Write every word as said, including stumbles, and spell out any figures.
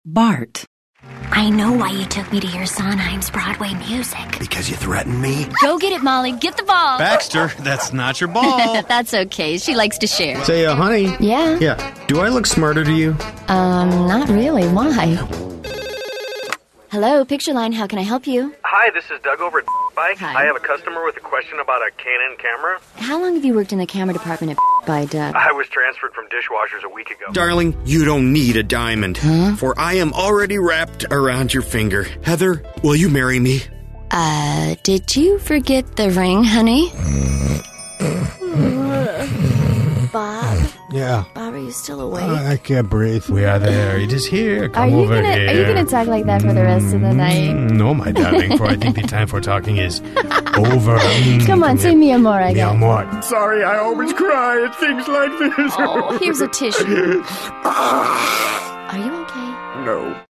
Bart. I know why you took me to hear Sondheim's Broadway music. Because you threatened me? Go get it, Molly. Get the ball. Baxter, that's not your ball. That's okay. She likes to share. Say, uh, honey. Yeah? Yeah. Do I look smarter to you? Um, not really. Why? Hello, Picture Line. How can I help you? Hi, this is Doug over at Bike. Hi. I have a customer with a question about a Canon camera. How long have you worked in the camera department at by Doug? I was transferred from dishwashers a week ago. Darling, you don't need a diamond. Huh? For I am already wrapped around your finger. Heather, will you marry me? Uh, did you forget the ring, honey? Bob? Yeah. Bob, are you still awake? Uh, I can't breathe. We are there. It is here. Come are you over gonna here. Are you gonna talk like that for the rest of the night? Mm, no, my darling, for I think the time for talking is over. Mm, Come on, say mi amor Mi again. amor. Sorry, I always cry at things like this. Oh, here's a tissue. Are you okay? No.